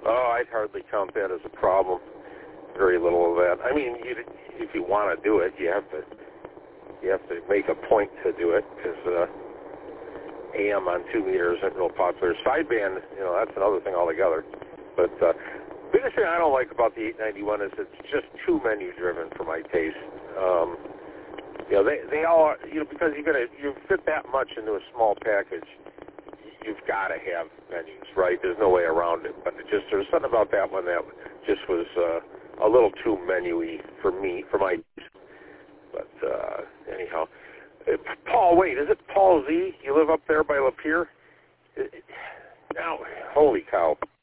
Oh, I'd hardly count that as a problem. Very little of that. I mean, if you want to do it, you have to make a point to do it, because AM on 2 meter isn't real popular. Sideband, that's another thing altogether. But biggest thing I don't like about the 891 is it's just too menu driven for my taste. They all are, because you fit that much into a small package, you've got to have menus, right? There's no way around it. But there's something about that one that just was a little too menu-y for me, for my taste. But anyhow, Paul, wait, is it Paul Z? You live up there by Lapeer? Now, holy cow.